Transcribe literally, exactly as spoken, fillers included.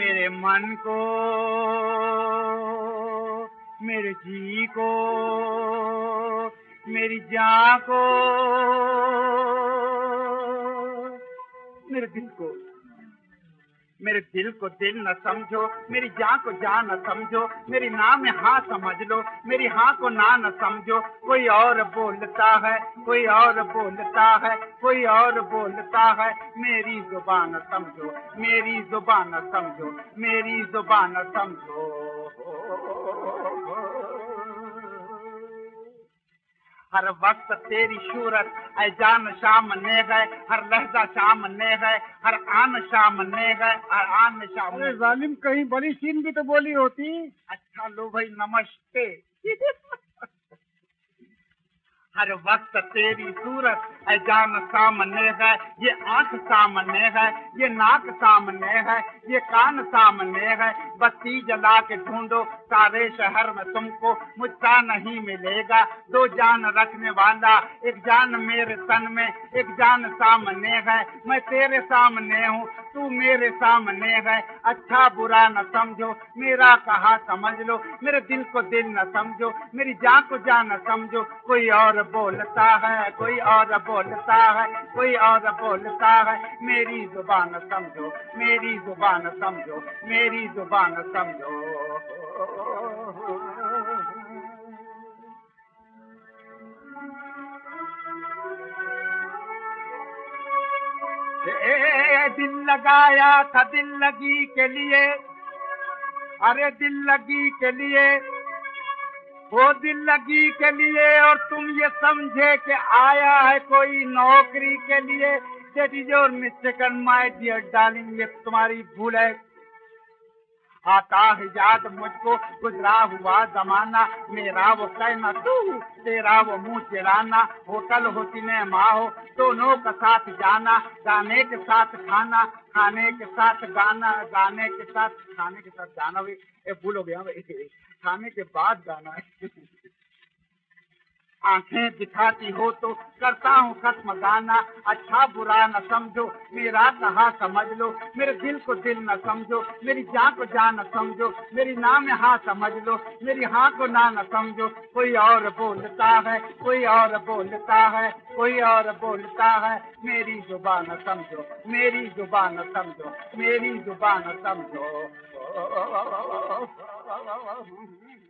मेरे मन को, मेरे जी को, मेरी जान को, मेरे दिल को, मेरे दिल को दिल न समझो, मेरी जान को जान न समझो, मेरी ना में हाँ समझ लो, मेरी हाँ को ना न समझो। कोई और बोलता है, कोई और बोलता है, कोई और बोलता है, मेरी जुबान समझो, मेरी जुबान समझो, मेरी जुबान समझो। हर वक्त तेरी सूरत ऐ जान सामने है, हर लहजा सामने है, हर आन सामने है, हर आन सामने। अरे जालिम, कहीं बड़ी सीन भी तो बोली होती। अच्छा लो भाई, नमस्ते। हर वक्त तेरी सूरत ऐ जान सामने है, ये आंख सामने है, ये नाक सामने है, ये कान सामने है। बत्ती जला के ढूंढो सारे शहर में तुमको, मुझसा नहीं मिलेगा। दो जान रखने वाला, एक जान मेरे तन में, एक जान सामने है। मैं तेरे सामने हूँ, तू मेरे सामने है। अच्छा बुरा न समझो, मेरा कहा समझ लो, मेरे दिल को दिल न समझो, मेरी जान को जान न समझो। कोई और बोलता है, कोई और बोलता है, कोई और बोलता है, मेरी जुबान समझो, मेरी जुबान समझो, मेरी जुबान समझो। ए, दिल लगाया था दिल लगी के लिए, अरे दिल लगी के लिए, वो दिल लगी के लिए, और तुम ये समझे कि आया है कोई नौकरी के लिए। That is your mistaken my dear darling, ये तुम्हारी भूल है। आता है याद मुझको गुजरा हुआ जमाना, मेरा वो कहना तू, तेरा वो मुंह चिराना। होटल हो सिनेमा हो, दोनों का साथ जाना, गाने के साथ खाना, खाने के साथ गाना, गाने के साथ खाने के साथ गाना। भी ये भूल हो गया भाई, खाने के बाद गाना है। आंखें दिखाती हो तो करता हूँ खत्म गाना। अच्छा बुरा न समझो, मेरा कहा समझ लो, मेरे दिल को दिल न समझो, मेरी जान को जान न समझो, मेरी ना में हाँ समझ लो, मेरी हाँ को ना न समझो। कोई और बोलता है, कोई और बोलता है, कोई और बोलता है, मेरी जुबान समझो, मेरी जुबान समझो, मेरी जुबान समझो।